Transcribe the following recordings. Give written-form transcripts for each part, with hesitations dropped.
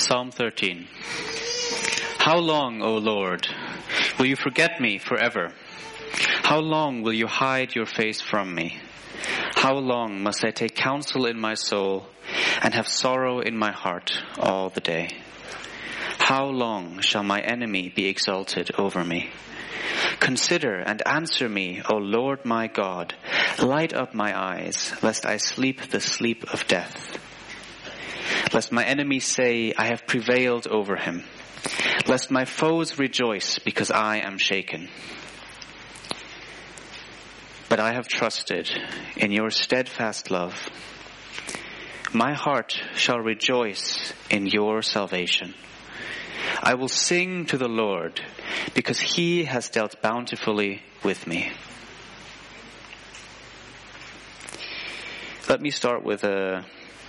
Psalm 13. How long, O Lord, will you forget me forever? How long will you hide your face from me? How long must I take counsel in my soul and have sorrow in my heart all the day? How long shall my enemy be exalted over me? Consider and answer me, O Lord my God. Light up my eyes, lest I sleep the sleep of death. Lest my enemies say, I have prevailed over him. Lest my foes rejoice because I am shaken. But I have trusted in your steadfast love. My heart shall rejoice in your salvation. I will sing to the Lord because he has dealt bountifully with me. Let me start with a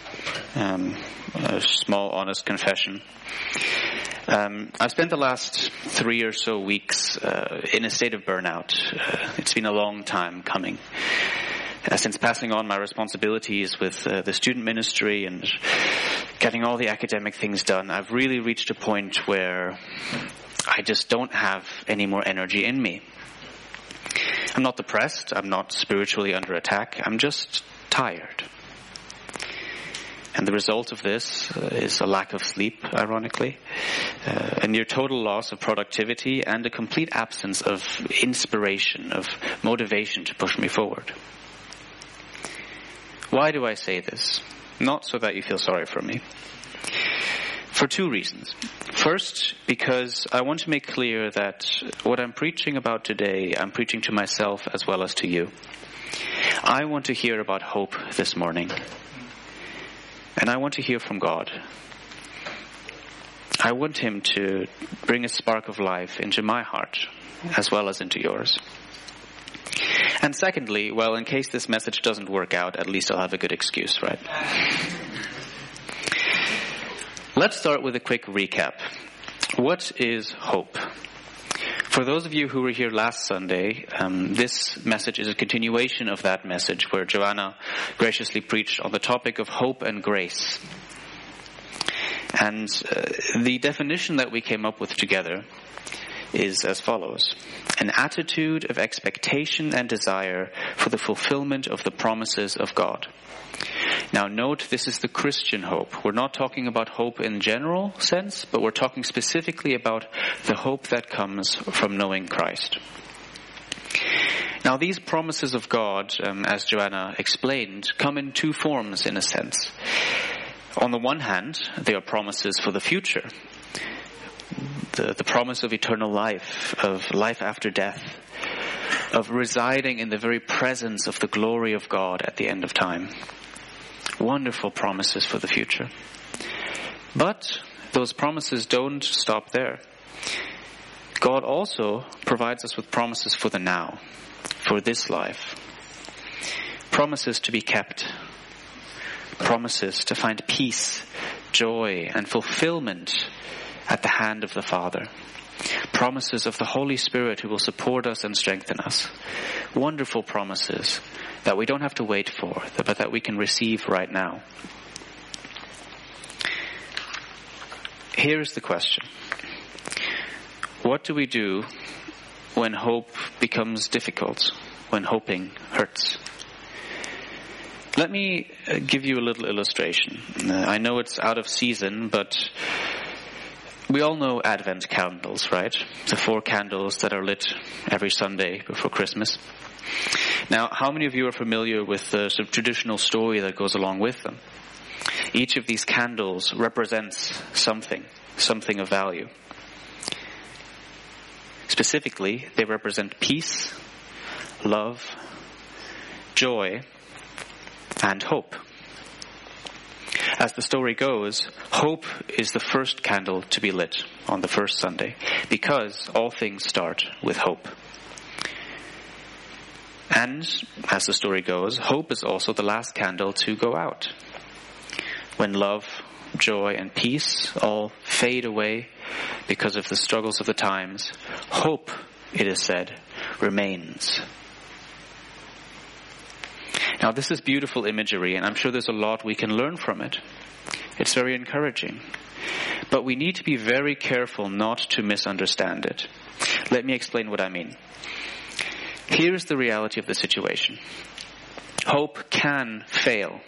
small honest confession. I've spent the last 3 or so weeks in a state of burnout. It's been a long time coming. Since passing on my responsibilities with the student ministry and getting all the academic things done, I've really reached a point where I just don't have any more energy in me. I'm not depressed. I'm not spiritually under attack. I'm just tired. And the result of this is a lack of sleep, ironically, a near total loss of productivity, and a complete absence of inspiration, of motivation to push me forward. Why do I say this? Not so that you feel sorry for me. For 2 reasons. First, because I want to make clear that what I'm preaching about today, I'm preaching to myself as well as to you. I want to hear about hope this morning. And I want to hear from God. I want him to bring a spark of life into my heart as well as into yours. And secondly, well, in case this message doesn't work out, at least I'll have a good excuse, right? Let's start with a quick recap. What is hope? For those of you who were here last Sunday, this message is a continuation of that message where Joanna graciously preached on the topic of hope and grace. And the definition that we came up with together is as follows: an attitude of expectation and desire for the fulfillment of the promises of God. Now note, this is the Christian hope. We're not talking about hope in general sense, but we're talking specifically about the hope that comes from knowing Christ. Now these promises of God, as Joanna explained, come in 2 forms in a sense. On the one hand, they are promises for the future. The promise of eternal life, of life after death, of residing in the very presence of the glory of God at the end of time. Wonderful promises for the future. But those promises don't stop there. God also provides us with promises for the now, for this life. Promises to be kept. Promises to find peace, joy, and fulfillment at the hand of the Father. Promises of the Holy Spirit who will support us and strengthen us. Wonderful promises that we don't have to wait for, but that we can receive right now. Here's the question. What do we do when hope becomes difficult, when hoping hurts? Let me give you a little illustration. I know it's out of season, but we all know Advent candles, right? The 4 candles that are lit every Sunday before Christmas. Now, how many of you are familiar with the sort of traditional story that goes along with them? Each of these candles represents something of value. Specifically, they represent peace, love, joy, and hope. As the story goes, hope is the first candle to be lit on the first Sunday, because all things start with hope. And, as the story goes, hope is also the last candle to go out. When love, joy, and peace all fade away because of the struggles of the times, hope, it is said, remains. Now, this is beautiful imagery, and I'm sure there's a lot we can learn from it. It's very encouraging. but we need to be very careful not to misunderstand it. Let me explain what I mean. Here's the reality of the situation. Hope can fail.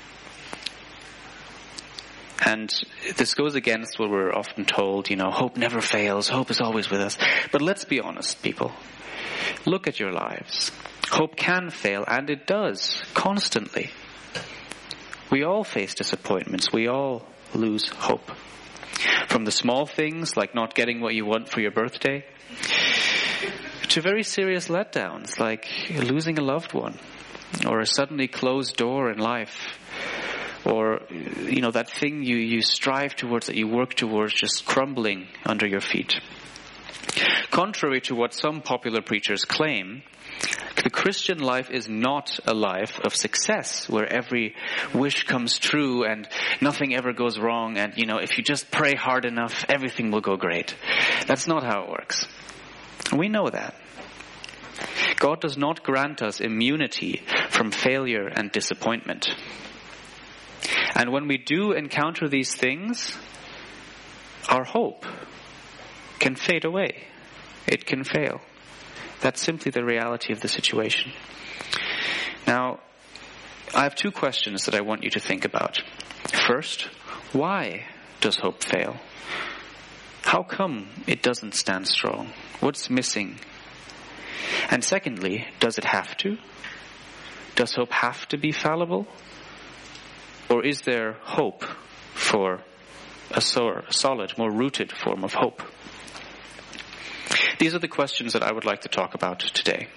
And this goes against what we're often told, hope never fails, hope is always with us. But let's be honest, people. Look at your lives. Hope can fail, and it does, constantly. We all face disappointments. We all lose hope. From the small things, like not getting what you want for your birthday, to very serious letdowns, like losing a loved one, or a suddenly closed door in life, or, that thing you strive towards, that you work towards, just crumbling under your feet. Contrary to what some popular preachers claim, the Christian life is not a life of success, where every wish comes true and nothing ever goes wrong, and, if you just pray hard enough, everything will go great. That's not how it works. We know that. God does not grant us immunity from failure and disappointment. And when we do encounter these things, our hope can fade away. It can fail. That's simply the reality of the situation. Now, I have two questions that I want you to think about. First, why does hope fail? How come it doesn't stand strong? What's missing? And secondly, does it have to? Does hope have to be fallible? Or is there hope for a solid, more rooted form of hope? These are the questions that I would like to talk about today.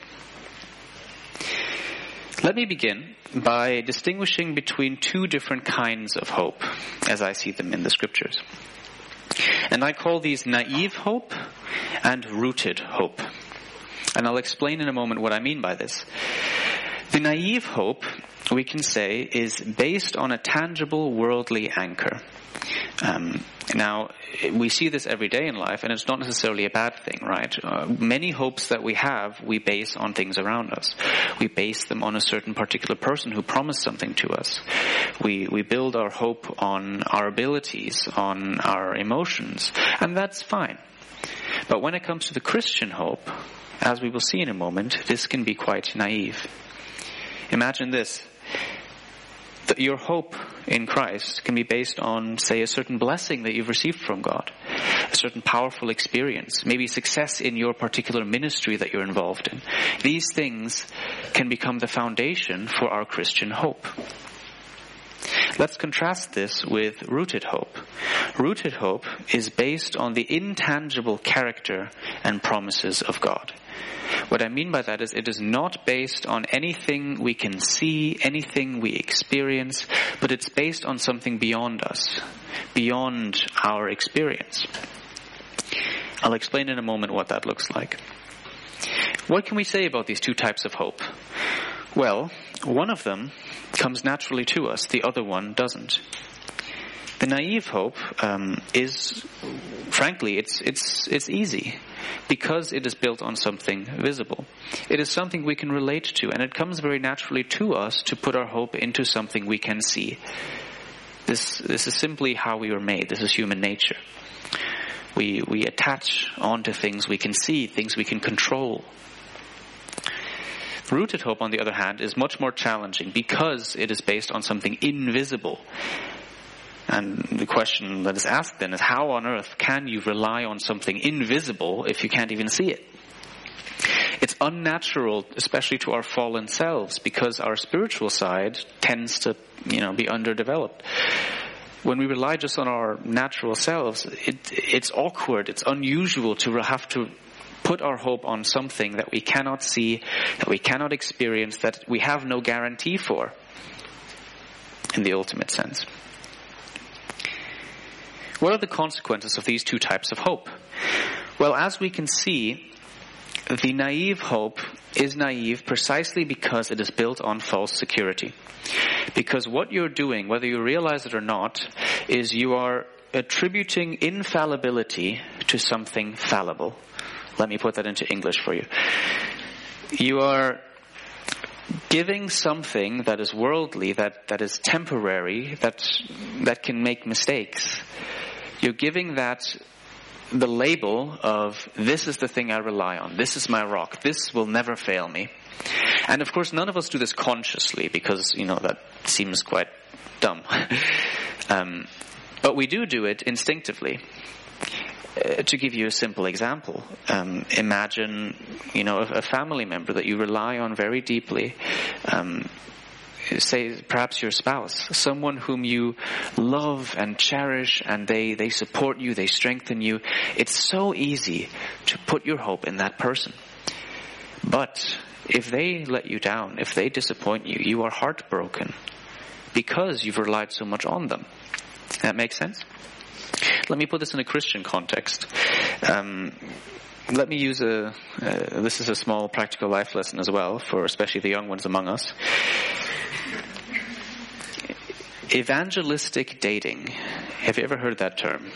Let me begin by distinguishing between two different kinds of hope, as I see them in the scriptures. And I call these naive hope and rooted hope. And I'll explain in a moment what I mean by this. The naive hope, we can say, is based on a tangible worldly anchor. Now, we see this every day in life, and it's not necessarily a bad thing, right? Many hopes that we have, we base on things around us. We base them on a certain particular person who promised something to us. We build our hope on our abilities, on our emotions, and that's fine. But when it comes to the Christian hope, as we will see in a moment, this can be quite naive. Imagine this. Your hope in Christ can be based on, say, a certain blessing that you've received from God, a certain powerful experience, maybe success in your particular ministry that you're involved in. These things can become the foundation for our Christian hope. Let's contrast this with rooted hope. Rooted hope is based on the intangible character and promises of God. What I mean by that is it is not based on anything we can see, anything we experience, but it's based on something beyond us, beyond our experience. I'll explain in a moment what that looks like. What can we say about these two types of hope? Well, one of them comes naturally to us, the other one doesn't. The naive hope is, frankly, it's easy because it is built on something visible. It is something we can relate to, and it comes very naturally to us to put our hope into something we can see. This is simply how we were made. This is human nature. We attach onto things we can see, things we can control. Rooted hope, on the other hand, is much more challenging because it is based on something invisible. And the question that is asked then is, how on earth can you rely on something invisible if you can't even see it? It's unnatural, especially to our fallen selves, because our spiritual side tends to, be underdeveloped. When we rely just on our natural selves, it's awkward, it's unusual to have to put our hope on something that we cannot see, that we cannot experience, that we have no guarantee for, in the ultimate sense. What are the consequences of these two types of hope? Well, as we can see, the naive hope is naive precisely because it is built on false security. Because what you're doing, whether you realize it or not, is you are attributing infallibility to something fallible. Let me put that into English for you. You are giving something that is worldly, that is temporary, that can make mistakes. You're giving that the label of, this is the thing I rely on. This is my rock. This will never fail me. And of course, none of us do this consciously because, that seems quite dumb. But we do it instinctively. To give you a simple example, imagine, a family member that you rely on very deeply. Say perhaps your spouse, someone whom you love and cherish, and they support you, they strengthen you. It's so easy to put your hope in that person. But if they let you down, if they disappoint you, you are heartbroken because you've relied so much on them. That makes sense? Let me put this in a Christian context. Let me use this is a small practical life lesson as well, for especially the young ones among us. Evangelistic dating. Have you ever heard that term?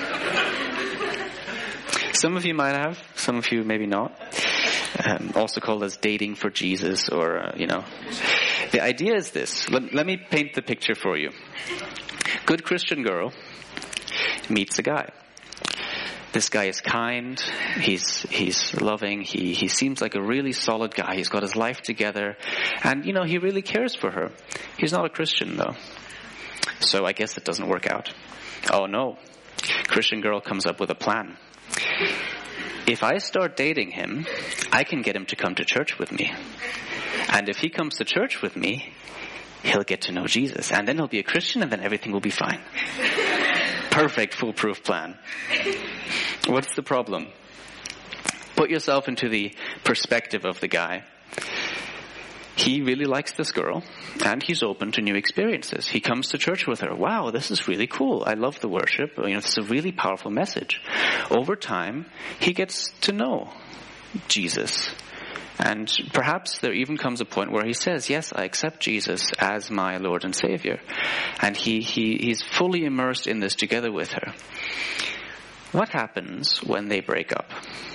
Some of you might have, some of you maybe not. Also called as dating for Jesus, or, The idea is this. Let me paint the picture for you. Good Christian girl meets a guy. This guy is kind, he's loving, he seems like a really solid guy, he's got his life together, and he really cares for her. He's not a Christian though. So I guess it doesn't work out. Oh no. Christian girl comes up with a plan. If I start dating him, I can get him to come to church with me. And if he comes to church with me, he'll get to know Jesus, and then he'll be a Christian, and then everything will be fine. Perfect, foolproof plan. What's the problem? Put yourself into the perspective of the guy. He really likes this girl, and he's open to new experiences. He comes to church with her. Wow, this is really cool. I love the worship. It's a really powerful message. Over time, he gets to know Jesus. And perhaps there even comes a point where he says, yes, I accept Jesus as my Lord and Savior. And he's fully immersed in this together with her. What happens when they break up?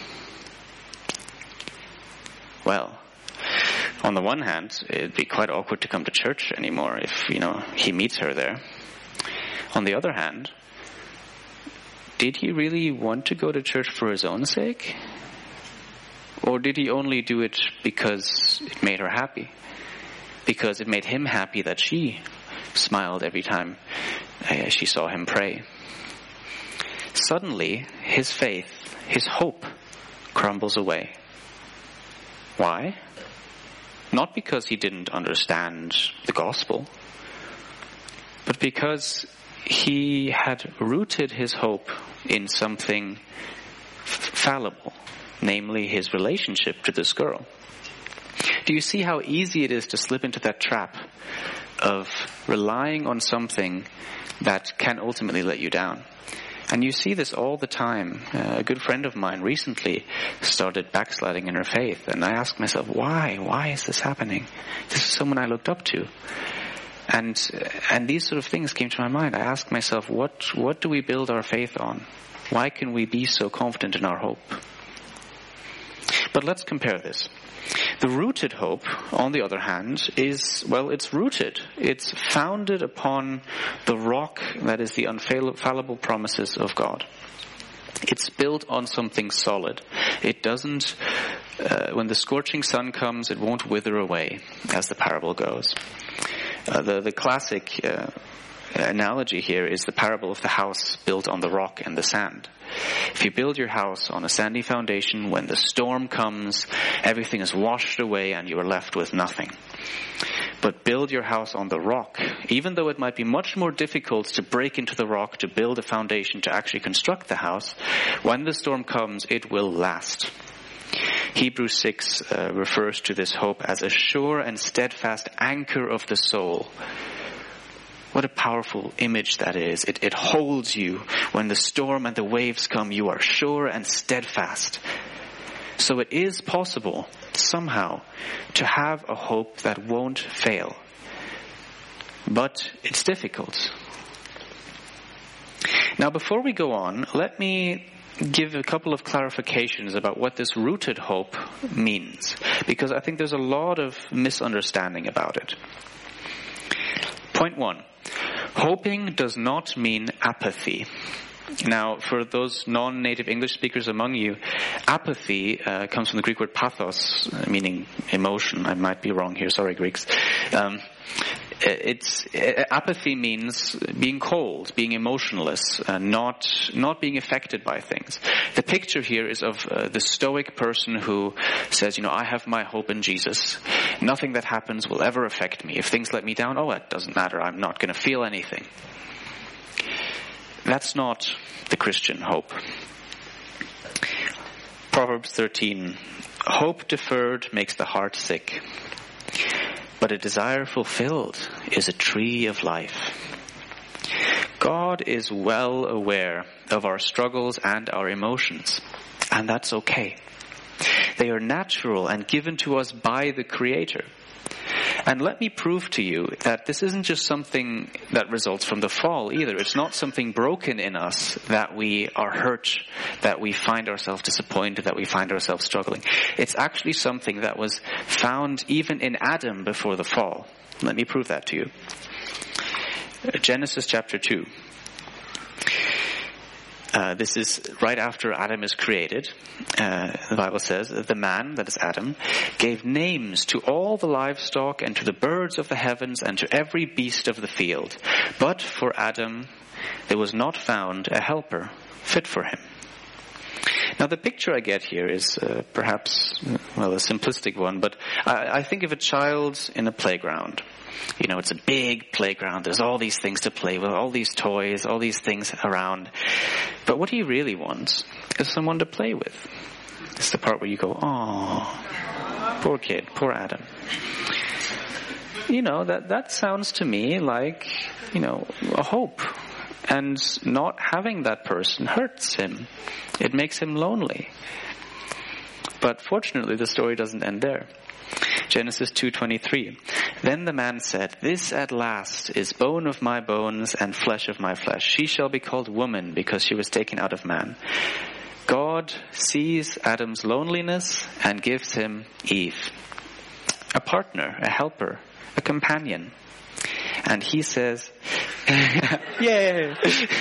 Well, on the one hand, it'd be quite awkward to come to church anymore if, he meets her there. On the other hand, did he really want to go to church for his own sake? Or did he only do it because it made her happy? Because it made him happy that she smiled every time she saw him pray. Suddenly, his faith, his hope, crumbles away. Why? Not because he didn't understand the gospel, but because he had rooted his hope in something fallible, namely his relationship to this girl. Do you see how easy it is to slip into that trap of relying on something that can ultimately let you down? And you see this all the time. A good friend of mine recently started backsliding in her faith, and I asked myself, why? Why is this happening? This is someone I looked up to. And these sort of things came to my mind. I asked myself, what do we build our faith on? Why can we be so confident in our hope? But let's compare this. The rooted hope, on the other hand, it's rooted. It's founded upon the rock that is the infallible promises of God. It's built on something solid. It doesn't, when the scorching sun comes, it won't wither away, as the parable goes. The classic analogy here is the parable of the house built on the rock and the sand. If you build your house on a sandy foundation, when the storm comes, everything is washed away and you are left with nothing. But build your house on the rock. Even though it might be much more difficult to break into the rock, to build a foundation, to actually construct the house, when the storm comes, it will last. Hebrews 6 refers to this hope as a sure and steadfast anchor of the soul. What a powerful image that is. It holds you. When the storm and the waves come, you are sure and steadfast. So it is possible, somehow, to have a hope that won't fail. But it's difficult. Now, before we go on, let me give a couple of clarifications about what this rooted hope means, because I think there's a lot of misunderstanding about it. Point 1. Hoping does not mean apathy. Now, for those non-native English speakers among you, apathy comes from the Greek word pathos, meaning emotion. I might be wrong here. Sorry, Greeks. Apathy means being cold, being emotionless, not being affected by things. The picture here is of the stoic person who says, I have my hope in Jesus. Nothing that happens will ever affect me. If things let me down, it doesn't matter. I'm not going to feel anything. That's not the Christian hope. Proverbs 13, hope deferred makes the heart sick, but a desire fulfilled is a tree of life. God is well aware of our struggles and our emotions, and that's okay. They are natural and given to us by the Creator. And let me prove to you that this isn't just something that results from the fall either. It's not something broken in us that we are hurt, that we find ourselves disappointed, that we find ourselves struggling. It's actually something that was found even in Adam before the fall. Let me prove that to you. Genesis chapter 2. This is right after Adam is created. The Bible says, the man, that is Adam, gave names to all the livestock and to the birds of the heavens and to every beast of the field. But for Adam, there was not found a helper fit for him. Now the picture I get here is perhaps, a simplistic one, but I think of a child in a playground. It's a big playground. There's all these things to play with, all these toys, all these things around. But what he really wants is someone to play with. It's the part where you go, oh, poor kid, poor Adam. That sounds to me like, a hope. And not having that person hurts him. It makes him lonely. But fortunately, the story doesn't end there. Genesis 2:23. Then the man said, this at last is bone of my bones and flesh of my flesh. She shall be called woman because she was taken out of man. God sees Adam's loneliness and gives him Eve. A partner, a helper, a companion. And he says, yay!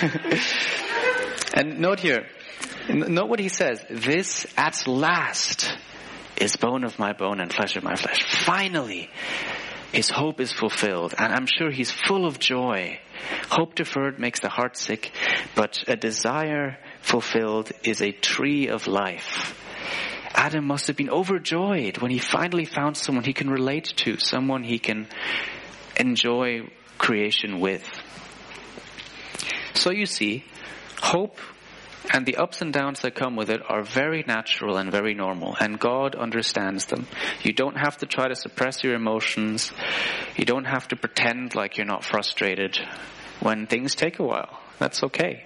And note what he says. This at last is bone of my bone and flesh of my flesh. Finally, his hope is fulfilled. And I'm sure he's full of joy. Hope deferred makes the heart sick, but a desire fulfilled is a tree of life. Adam must have been overjoyed when he finally found someone he can relate to, someone he can enjoy creation with. So you see, hope and the ups and downs that come with it are very natural and very normal, and God understands them. You don't have to try to suppress your emotions. You don't have to pretend like you're not frustrated when things take a while. That's okay.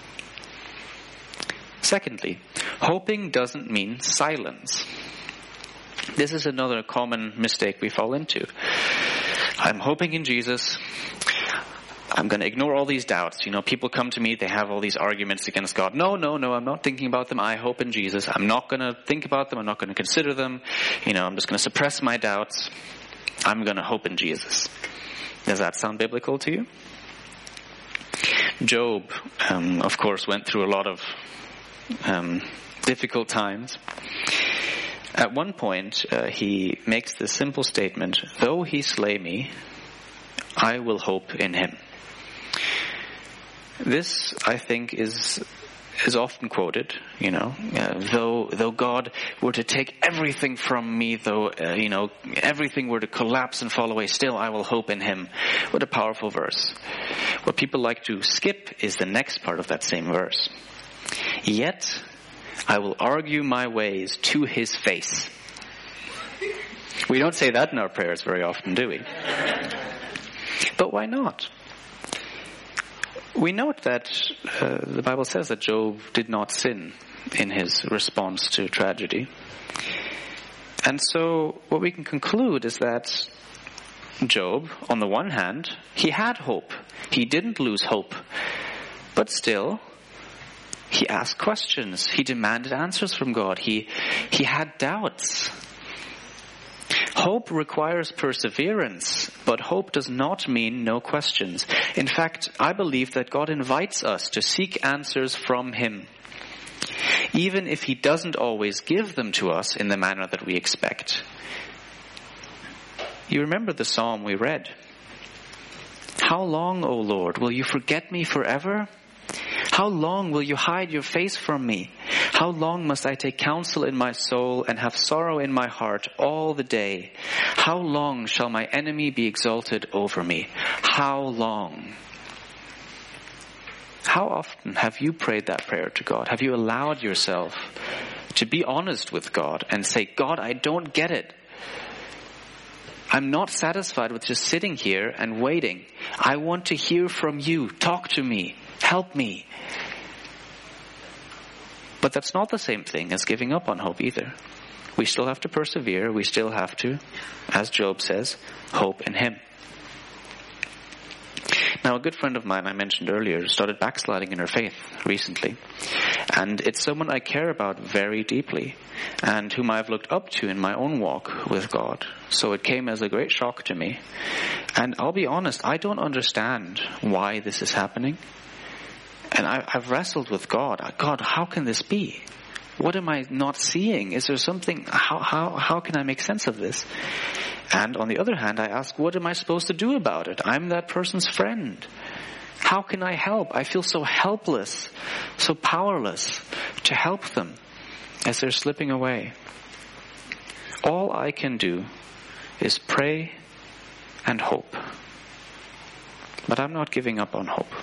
Secondly, hoping doesn't mean silence. This is another common mistake we fall into. I'm hoping in Jesus. I'm going to ignore all these doubts. People come to me, they have all these arguments against God. No, I'm not thinking about them. I hope in Jesus. I'm not going to think about them. I'm not going to consider them. I'm just going to suppress my doubts. I'm going to hope in Jesus. Does that sound biblical to you? Job, of course, went through a lot of difficult times. At one point, he makes the simple statement, though he slay me, I will hope in him. This, I think, is often quoted, though God were to take everything from me, though, everything were to collapse and fall away, still I will hope in him. What a powerful verse. What people like to skip is the next part of that same verse. Yet I will argue my ways to his face. We don't say that in our prayers very often, do we? But why not? We note that the Bible says that Job did not sin in his response to tragedy. And so what we can conclude is that Job, on the one hand, he had hope. He didn't lose hope. But still, he asked questions. He demanded answers from God. He had doubts. Hope requires perseverance, but hope does not mean no questions. In fact, I believe that God invites us to seek answers from Him, even if He doesn't always give them to us in the manner that we expect. You remember the psalm we read? How long, O Lord, will you forget me forever? How long will you hide your face from me? How long must I take counsel in my soul and have sorrow in my heart all the day? How long shall my enemy be exalted over me? How long? How often have you prayed that prayer to God? Have you allowed yourself to be honest with God and say, God, I don't get it. I'm not satisfied with just sitting here and waiting. I want to hear from you. Talk to me. Help me. But that's not the same thing as giving up on hope either. We still have to persevere. We still have to, as Job says, hope in Him. Now, a good friend of mine I mentioned earlier started backsliding in her faith recently. And it's someone I care about very deeply and whom I've looked up to in my own walk with God. So it came as a great shock to me. And I'll be honest, I don't understand why this is happening. And I've wrestled with God. God, how can this be? What am I not seeing? Is there something? How can I make sense of this? And on the other hand, I ask, what am I supposed to do about it? I'm that person's friend. How can I help? I feel so helpless, so powerless to help them as they're slipping away. All I can do is pray and hope. But I'm not giving up on hope.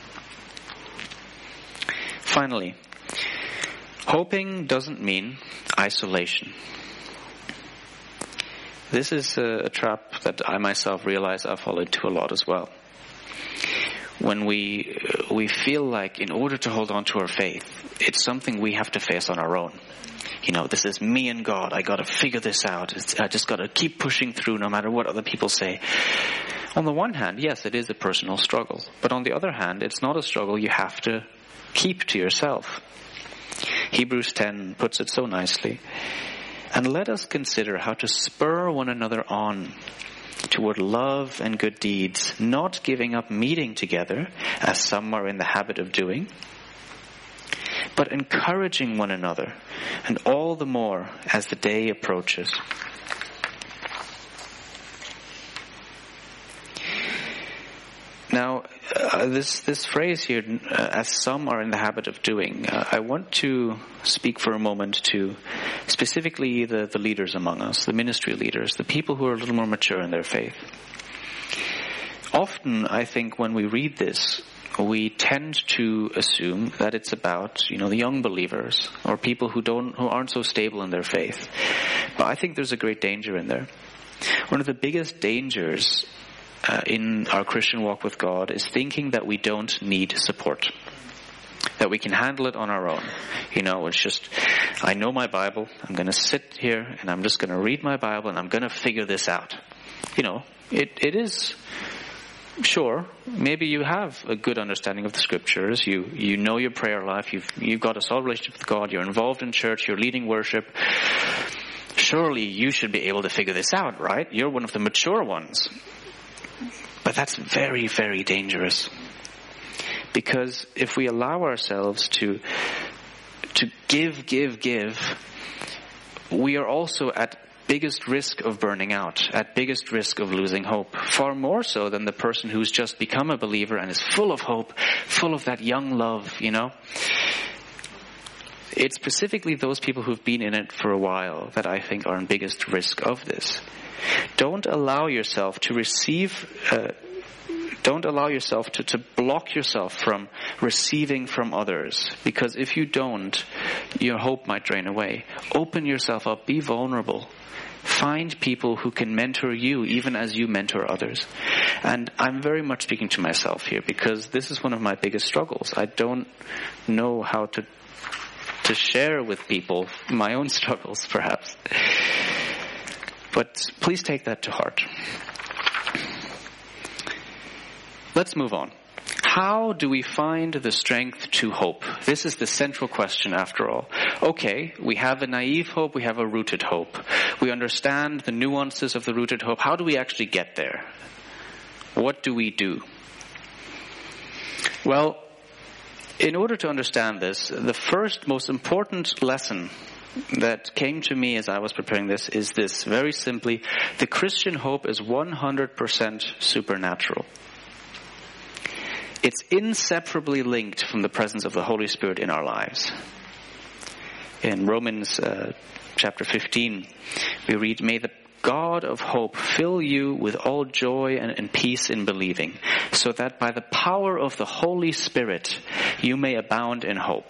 Finally, hoping doesn't mean isolation. This is a trap that I myself realize I fall into a lot as well. When we feel like in order to hold on to our faith, it's something we have to face on our own. You know, this is me and God. I got to figure this out. I just got to keep pushing through no matter what other people say. On the one hand, yes, it is a personal struggle. But on the other hand, it's not a struggle you have to keep to yourself. Hebrews 10 puts it so nicely. And let us consider how to spur one another on toward love and good deeds, not giving up meeting together, as some are in the habit of doing, but encouraging one another, and all the more as the day approaches. Now, this phrase here, as some are in the habit of doing, I want to speak for a moment to specifically the leaders among us, the ministry leaders, the people who are a little more mature in their faith. Often, I think when we read this, we tend to assume that it's about, the young believers or people who aren't so stable in their faith. But I think there's a great danger in there. One of the biggest dangers in our Christian walk with God is thinking that we don't need support, that we can handle it on our own. It's just, I know my Bible, I'm going to sit here and I'm just going to read my Bible and I'm going to figure this out. It is, sure, maybe you have a good understanding of the scriptures, you know your prayer life, you've got a solid relationship with God, you're involved in church, you're leading worship. Surely you should be able to figure this out, right? You're one of the mature ones. But that's very, very dangerous. Because if we allow ourselves to give, we are also at biggest risk of burning out, at biggest risk of losing hope. Far more so than the person who's just become a believer and is full of hope, full of that young love, It's specifically those people who've been in it for a while that I think are in biggest risk of this. Don't allow yourself to to block yourself from receiving from others. Because if you don't, your hope might drain away. Open yourself up. Be vulnerable. Find people who can mentor you even as you mentor others. And I'm very much speaking to myself here because this is one of my biggest struggles. I don't know how to share with people my own struggles, perhaps. But please take that to heart. Let's move on. How do we find the strength to hope? This is the central question after all. Okay, we have a naive hope, we have a rooted hope. We understand the nuances of the rooted hope. How do we actually get there? What do we do? Well, in order to understand this, the first most important lesson that came to me as I was preparing this is this, very simply: the Christian hope is 100% supernatural. It's inseparably linked from the presence of the Holy Spirit in our lives. In Romans chapter 15, we read, "May the God of hope fill you with all joy and peace in believing, so that by the power of the Holy Spirit you may abound in hope."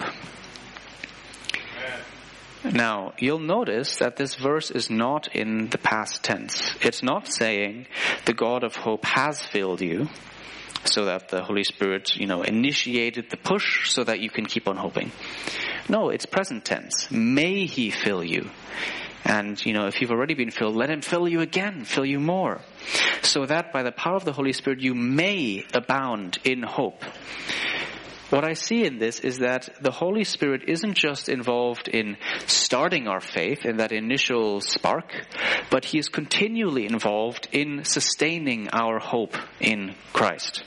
Now, you'll notice that this verse is not in the past tense. It's not saying the God of hope has filled you, so that the Holy Spirit, initiated the push so that you can keep on hoping. No, it's present tense. May He fill you. And, if you've already been filled, let Him fill you again, fill you more. So that by the power of the Holy Spirit, you may abound in hope. What I see in this is that the Holy Spirit isn't just involved in starting our faith in that initial spark, but He is continually involved in sustaining our hope in Christ.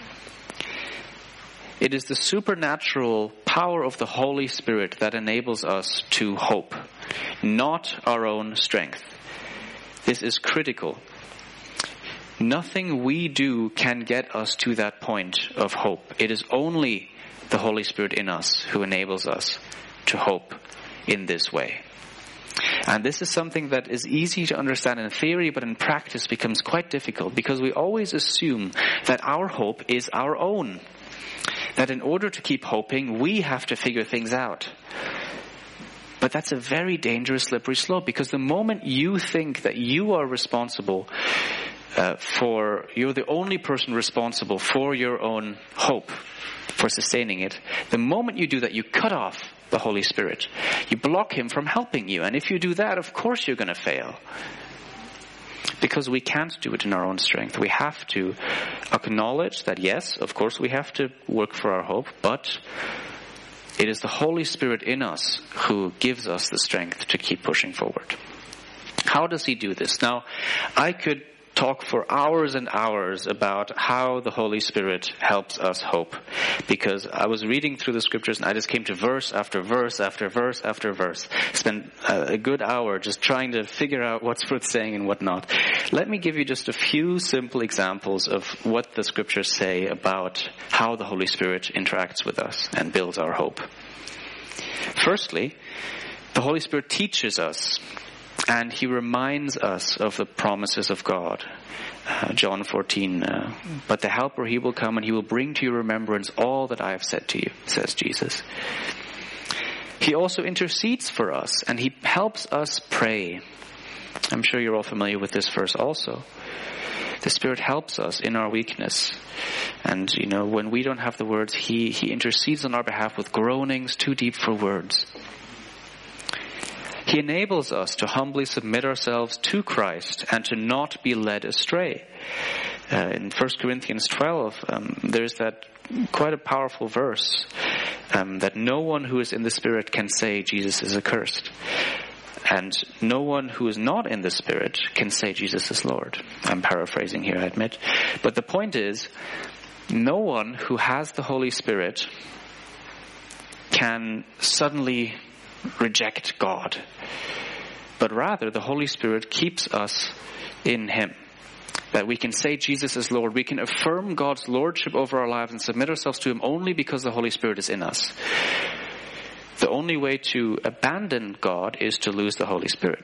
It is the supernatural power of the Holy Spirit that enables us to hope, not our own strength. This is critical. Nothing we do can get us to that point of hope. It is only the Holy Spirit in us who enables us to hope in this way. And this is something that is easy to understand in theory, but in practice becomes quite difficult, because we always assume that our hope is our own. That in order to keep hoping, we have to figure things out. But that's a very dangerous slippery slope, because the moment you think that you are responsible you're the only person responsible for your own hope, for sustaining it, the moment you do that, you cut off the Holy Spirit. You block Him from helping you. And if you do that, of course you're going to fail. Because we can't do it in our own strength. We have to acknowledge that, yes, of course we have to work for our hope, but it is the Holy Spirit in us who gives us the strength to keep pushing forward. How does He do this? Now, I could talk for hours and hours about how the Holy Spirit helps us hope, because I was reading through the scriptures and I just came to verse after verse after verse after verse. Spent a good hour just trying to figure out what's worth saying and what not. Let me give you just a few simple examples of what the scriptures say about how the Holy Spirit interacts with us and builds our hope. Firstly, the Holy Spirit teaches us, and He reminds us of the promises of God. John 14, "But the Helper, He will come and He will bring to your remembrance all that I have said to you," says Jesus. He also intercedes for us, and He helps us pray. I'm sure you're all familiar with this verse also. The Spirit helps us in our weakness. And, when we don't have the words, He intercedes on our behalf with groanings too deep for words. He enables us to humbly submit ourselves to Christ and to not be led astray. In 1 Corinthians 12, there's that quite a powerful verse, that no one who is in the Spirit can say Jesus is accursed. And no one who is not in the Spirit can say Jesus is Lord. I'm paraphrasing here, I admit. But the point is, no one who has the Holy Spirit can suddenly reject God, but rather the Holy Spirit keeps us in Him, that we can say Jesus is Lord. We can affirm God's lordship over our lives and submit ourselves to Him only because the Holy Spirit is in us. The only way to abandon God is to lose the Holy Spirit,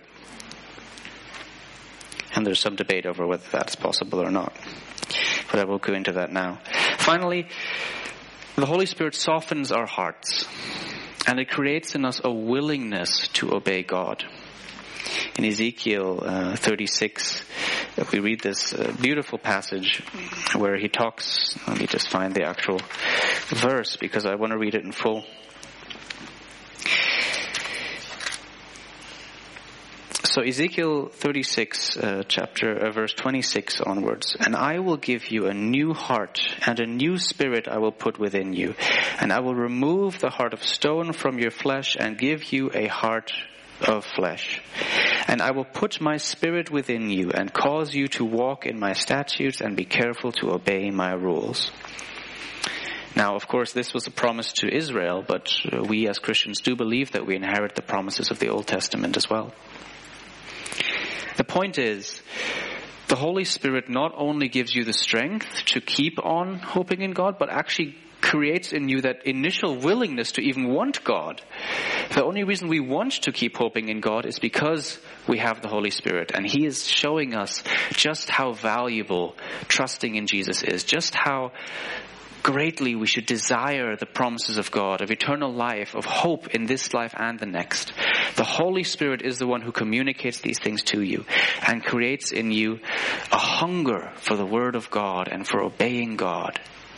and there's some debate over whether that's possible or not, but I won't go into that now. Finally, the Holy Spirit softens our hearts, and it creates in us a willingness to obey God. In Ezekiel 36, we read this beautiful passage where He talks, let me just find the actual verse because I want to read it in full. So Ezekiel 36, verse 26 onwards. And I will give you a new heart, and a new spirit I will put within you. And I will remove the heart of stone from your flesh and give you a heart of flesh. And I will put my spirit within you and cause you to walk in my statutes and be careful to obey my rules. Now, of course, this was a promise to Israel, but we as Christians do believe that we inherit the promises of the Old Testament as well. The point is, the Holy Spirit not only gives you the strength to keep on hoping in God, but actually creates in you that initial willingness to even want God. The only reason we want to keep hoping in God is because we have the Holy Spirit, and He is showing us just how valuable trusting in Jesus is, just how greatly we should desire the promises of God, of eternal life, of hope in this life and the next. The Holy Spirit is the one who communicates these things to you and creates in you a hunger for the Word of God and for obeying God.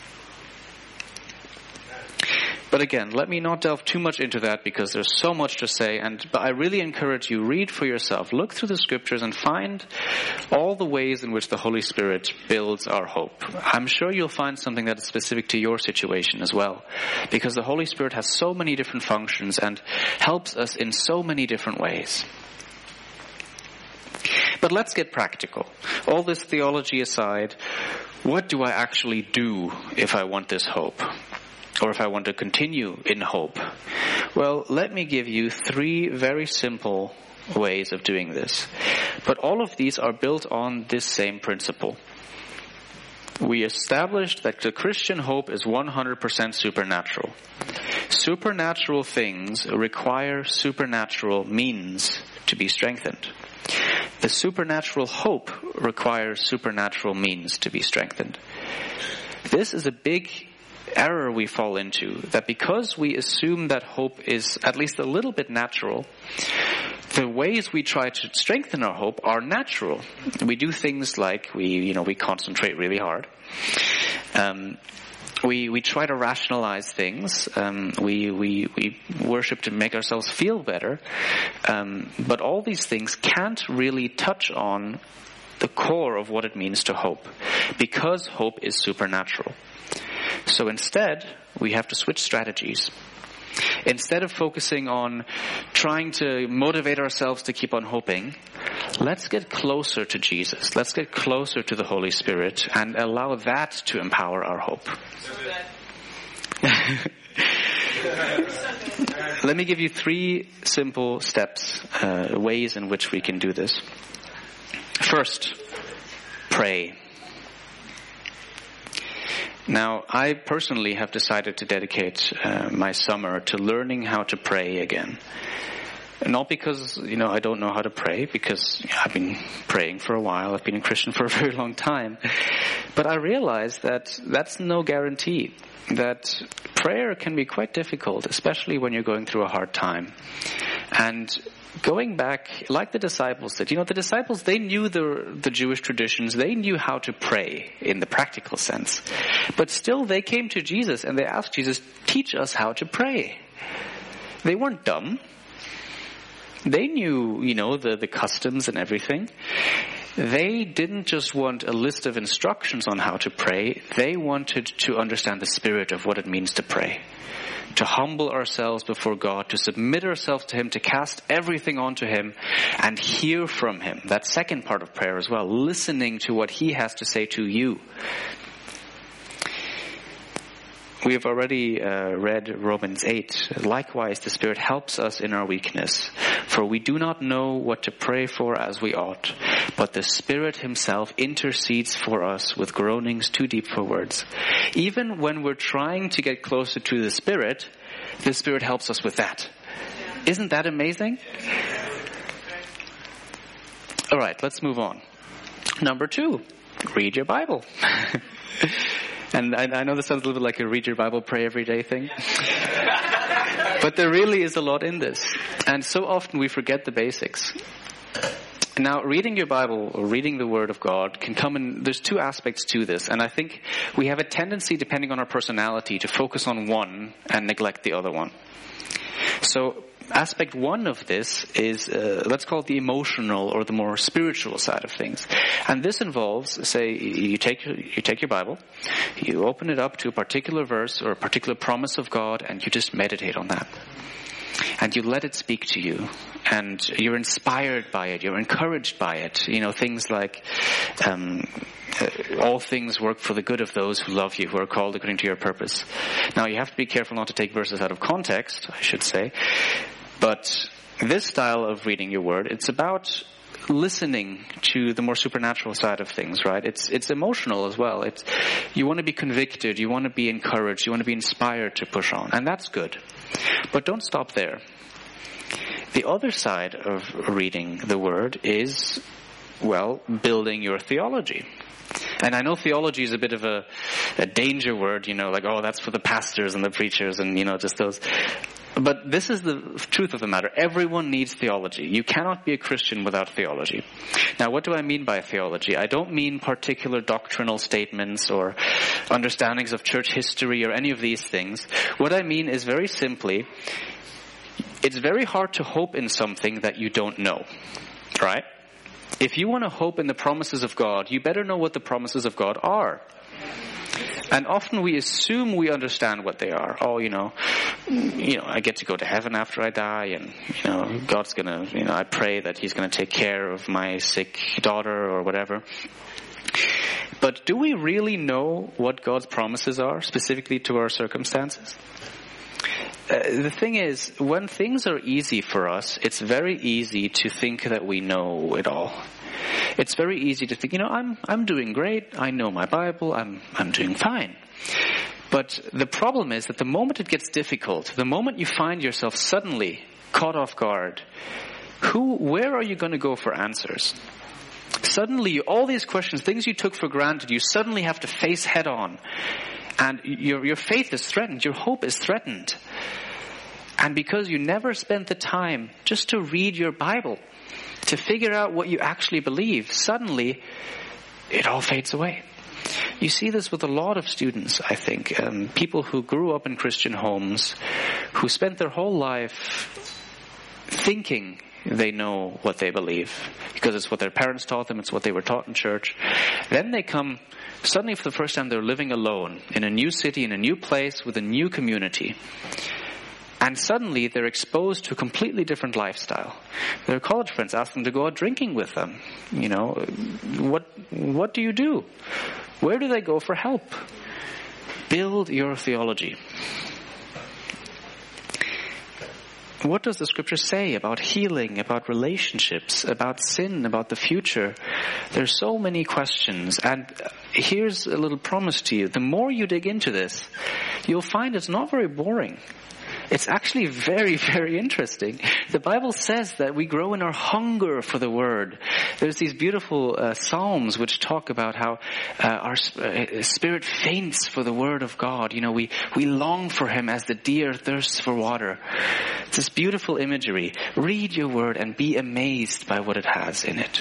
But again, let me not delve too much into that because there's so much to say, but I really encourage you, read for yourself, look through the scriptures and find all the ways in which the Holy Spirit builds our hope. I'm sure you'll find something that is specific to your situation as well, because the Holy Spirit has so many different functions and helps us in so many different ways. But let's get practical. All this theology aside, what do I actually do if I want this hope? Or if I want to continue in hope? Well, let me give you 3 very simple ways of doing this. But all of these are built on this same principle. We established that the Christian hope is 100% supernatural. Supernatural things require supernatural means to be strengthened. The supernatural hope requires supernatural means to be strengthened. This is a big error we fall into, that because we assume that hope is at least a little bit natural, the ways we try to strengthen our hope are natural. We do things like we concentrate really hard. We try to rationalize things. We worship to make ourselves feel better. But all these things can't really touch on the core of what it means to hope, because hope is supernatural. So instead, we have to switch strategies. Instead of focusing on trying to motivate ourselves to keep on hoping, let's get closer to Jesus. Let's get closer to the Holy Spirit and allow that to empower our hope. Let me give you 3 simple steps, ways in which we can do this. First, pray. Now, I personally have decided to dedicate my summer to learning how to pray again. Not because, I don't know how to pray, because I've been praying for a while. I've been a Christian for a very long time. But I realize that that's no guarantee. That prayer can be quite difficult, especially when you're going through a hard time. And going back, like the disciples did. The disciples, they knew the Jewish traditions. They knew how to pray in the practical sense. But still, they came to Jesus and they asked Jesus, teach us how to pray. They weren't dumb. They knew, the customs and everything. They didn't just want a list of instructions on how to pray. They wanted to understand the spirit of what it means to pray. To humble ourselves before God, to submit ourselves to Him, to cast everything onto Him and hear from Him. That second part of prayer as well, listening to what He has to say to you. We have already read Romans 8. Likewise, the Spirit helps us in our weakness. For we do not know what to pray for as we ought, but the Spirit Himself intercedes for us with groanings too deep for words. Even when we're trying to get closer to the Spirit helps us with that. Isn't that amazing? All right, let's move on. Number 2, read your Bible. And I know this sounds a little bit like a read your Bible, pray every day thing. But there really is a lot in this. And so often we forget the basics. Now, reading your Bible or reading the Word of God can come in, there's 2 aspects to this. And I think we have a tendency, depending on our personality, to focus on one and neglect the other one. So aspect one of this is, let's call it the emotional or the more spiritual side of things. And this involves, say, you take your Bible, you open it up to a particular verse or a particular promise of God, and you just meditate on that. And you let it speak to you, and you're inspired by it, you're encouraged by it. You know, things like, all things work for the good of those who love you, who are called according to your purpose. Now, you have to be careful not to take verses out of context, I should say. But this style of reading your word, it's about listening to the more supernatural side of things, right? It's emotional as well. You want to be convicted, you want to be encouraged, you want to be inspired to push on, and that's good. But don't stop there. The other side of reading the word is, well, building your theology. And I know theology is a bit of a danger word, like, oh, that's for the pastors and the preachers and, just those. But this is the truth of the matter. Everyone needs theology. You cannot be a Christian without theology. Now, what do I mean by theology? I don't mean particular doctrinal statements or understandings of church history or any of these things. What I mean is very simply, it's very hard to hope in something that you don't know, right? If you want to hope in the promises of God, you better know what the promises of God are. And often we assume we understand what they are. Oh, I get to go to heaven after I die, and, God's gonna, I pray that He's gonna take care of my sick daughter or whatever. But do we really know what God's promises are, specifically to our circumstances? The thing is, when things are easy for us, it's very easy to think that we know it all. It's very easy to think, I'm doing great. I know my Bible. I'm doing fine. But the problem is that the moment it gets difficult, the moment you find yourself suddenly caught off guard, where are you going to go for answers? Suddenly, all these questions, things you took for granted, you suddenly have to face head on. And your faith is threatened. Your hope is threatened. And because you never spent the time just to read your Bible, to figure out what you actually believe, suddenly it all fades away. You see this with a lot of students, I think. People who grew up in Christian homes, who spent their whole life thinking they know what they believe, because it's what their parents taught them, it's what they were taught in church. Then they come, suddenly for the first time they're living alone, in a new city, in a new place, with a new community. And suddenly they're exposed to a completely different lifestyle. Their college friends ask them to go out drinking with them. What do you do? Where do they go for help? Build your theology. What does the scripture say about healing, about relationships, about sin, about the future? There's so many questions. And here's a little promise to you. The more you dig into this, you'll find it's not very boring. It's actually very, very interesting. The Bible says that we grow in our hunger for the Word. There's these beautiful Psalms which talk about how our spirit faints for the Word of God. We long for Him as the deer thirsts for water. It's this beautiful imagery. Read your Word and be amazed by what it has in it.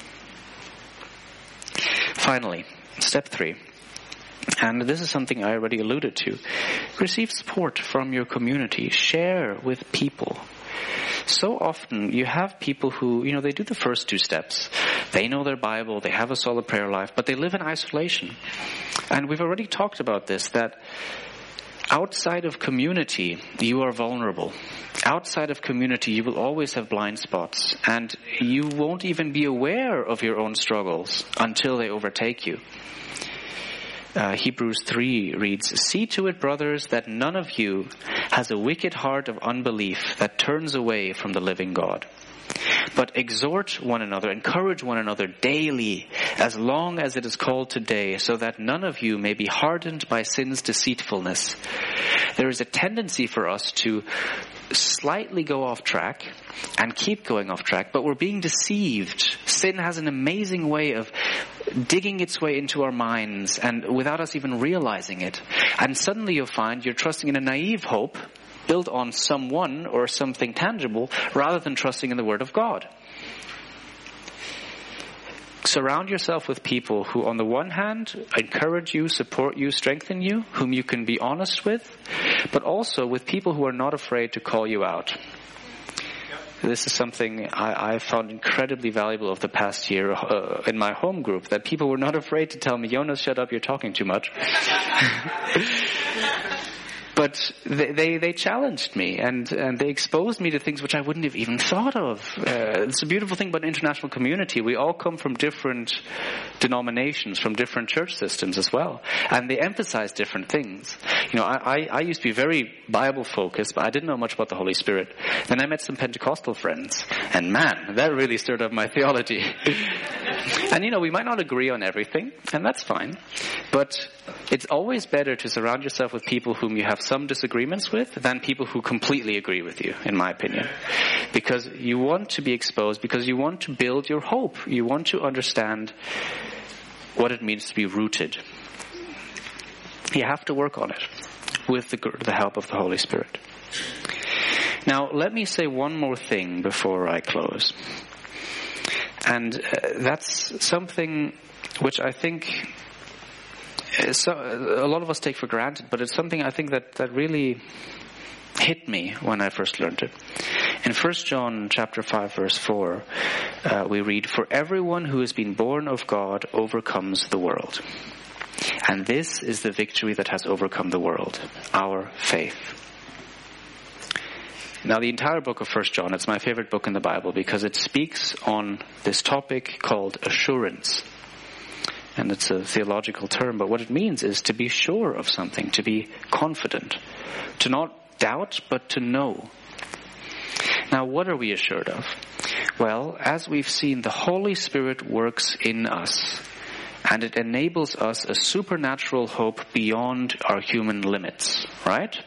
Finally, step 3. And this is something I already alluded to. Receive support from your community. Share with people. So often you have people who, they do the first 2 steps. They know their Bible, they have a solid prayer life, but they live in isolation. And we've already talked about this, that outside of community, you are vulnerable. Outside of community, you will always have blind spots. And you won't even be aware of your own struggles until they overtake you. Hebrews 3 reads, "See to it, brothers, that none of you has a wicked heart of unbelief that turns away from the living God. But exhort one another, encourage one another daily, as long as it is called today, so that none of you may be hardened by sin's deceitfulness." There is a tendency for us to slightly go off track and keep going off track, but we're being deceived. Sin has an amazing way of digging its way into our minds and without us even realizing it. And suddenly you'll find you're trusting in a naive hope built on someone or something tangible rather than trusting in the Word of God. Surround yourself with people who, on the one hand, encourage you, support you, strengthen you, whom you can be honest with, but also with people who are not afraid to call you out. This is something I found incredibly valuable of the past year in my home group, that people were not afraid to tell me, Jonas, shut up, you're talking too much. But they challenged me and they exposed me to things which I wouldn't have even thought of. It's a beautiful thing about an international community. We all come from different denominations, from different church systems as well. And they emphasize different things. You know, I used to be very Bible focused, but I didn't know much about the Holy Spirit. Then I met some Pentecostal friends. And man, that really stirred up my theology. And you know, we might not agree on everything, and that's fine. But it's always better to surround yourself with people whom you have some disagreements with than people who completely agree with you, in my opinion. Because you want to be exposed, because you want to build your hope. You want to understand what it means to be rooted. You have to work on it with the help of the Holy Spirit. Now, let me say one more thing before I close. And that's something which I think a lot of us take for granted, but it's something I think that really hit me when I first learned it. In 1 John chapter 5 verse 4, we read, "For everyone who has been born of God overcomes the world. And this is the victory that has overcome the world, our faith." Now, the entire book of 1 John, it's my favorite book in the Bible because it speaks on this topic called assurance. And it's a theological term, but what it means is to be sure of something, to be confident, to not doubt, but to know. Now, what are we assured of? Well, as we've seen, the Holy Spirit works in us, and it enables us a supernatural hope beyond our human limits, right?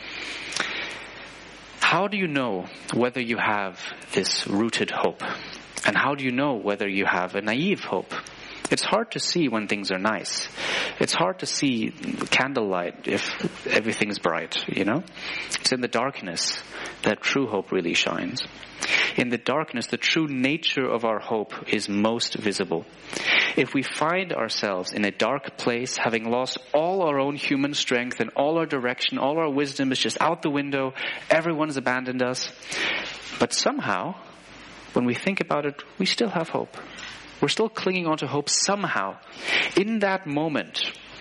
How do you know whether you have this rooted hope? And how do you know whether you have a naive hope? It's hard to see when things are nice. It's hard to see candlelight if everything's bright, you know? It's in the darkness that true hope really shines. In the darkness, the true nature of our hope is most visible. If we find ourselves in a dark place, having lost all our own human strength and all our direction, all our wisdom is just out the window, everyone's abandoned us, but somehow, when we think about it, we still have hope. We're still clinging on to hope somehow. In that moment,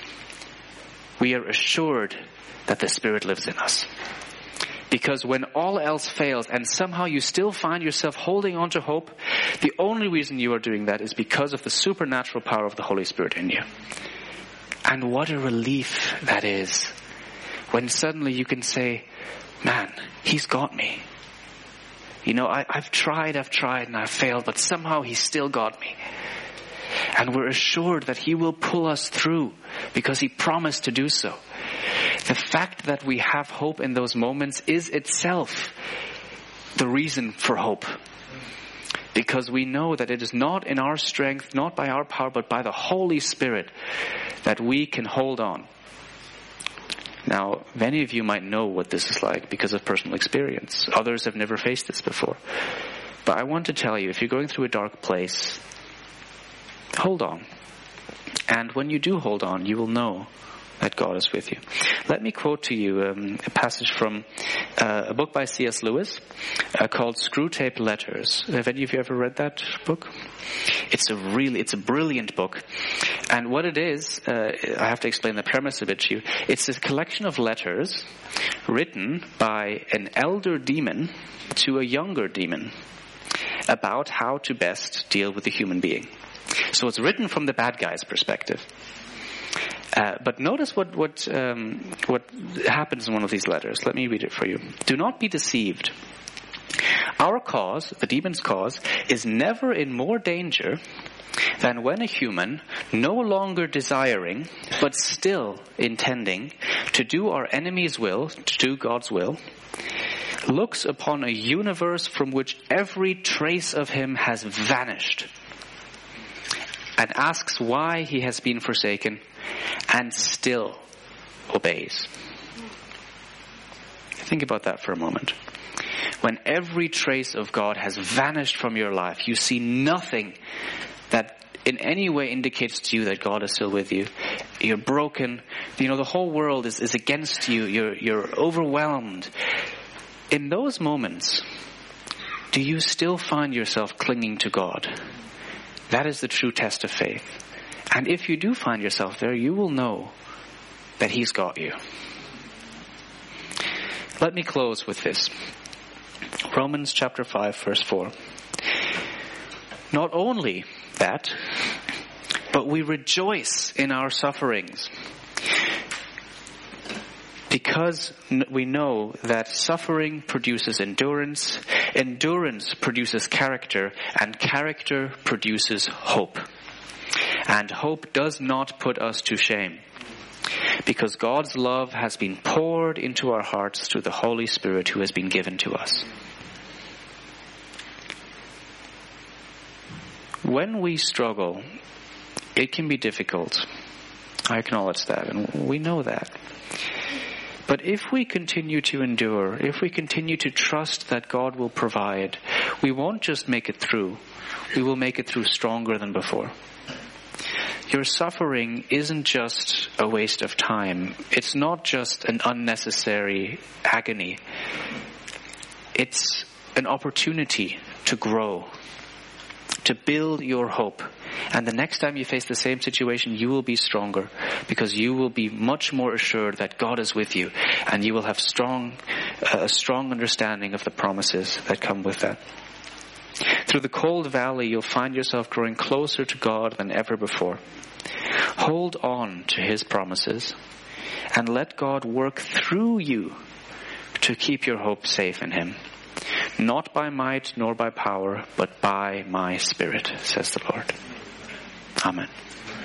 we are assured that the Spirit lives in us. Because when all else fails and somehow you still find yourself holding on to hope, the only reason you are doing that is because of the supernatural power of the Holy Spirit in you. And what a relief that is when suddenly you can say, man, He's got me. You know, I've tried and I've failed, but somehow He's still got me. And we're assured that He will pull us through because He promised to do so. The fact that we have hope in those moments is itself the reason for hope. Because we know that it is not in our strength, not by our power, but by the Holy Spirit that we can hold on. Now, many of you might know what this is like because of personal experience. Others have never faced this before. But I want to tell you, if you're going through a dark place, hold on. And when you do hold on, you will know that God is with you. Let me quote to you a passage from a book by C.S. Lewis called Screwtape Letters. Have any of you ever read that book? It's a brilliant book. And what it is, I have to explain the premise a bit to you. It's a collection of letters written by an elder demon to a younger demon about how to best deal with a human being. So it's written from the bad guy's perspective. But notice what happens in one of these letters. Let me read it for you. Do not be deceived. Our cause, the demon's cause, is never in more danger than when a human, no longer desiring, but still intending to do our enemy's will, to do God's will, looks upon a universe from which every trace of him has vanished, and asks why he has been forsaken, and still obeys. Think about that for a moment. When every trace of God has vanished from your life, you see nothing that in any way indicates to you that God is still with you. You're broken. You know, the whole world is against you. You're overwhelmed. In those moments, Do you still find yourself clinging to God? That is the true test of faith. And if you do find yourself there, you will know that He's got you. Let me close with this. Romans chapter 5, verse 4. Not only that, but we rejoice in our sufferings, because we know that suffering produces endurance, endurance produces character, and character produces hope. And hope does not put us to shame, because God's love has been poured into our hearts through the Holy Spirit who has been given to us. When we struggle, it can be difficult. I acknowledge that, and we know that. But if we continue to endure, if we continue to trust that God will provide, we won't just make it through. We will make it through stronger than before. Your suffering isn't just a waste of time. It's not just an unnecessary agony. It's an opportunity to grow, to build your hope. And the next time you face the same situation, you will be stronger, because you will be much more assured that God is with you, and you will have a strong understanding of the promises that come with that. Through the cold valley, you'll find yourself growing closer to God than ever before. Hold on to His promises and let God work through you to keep your hope safe in Him. Not by might nor by power, but by my Spirit, says the Lord. Amen.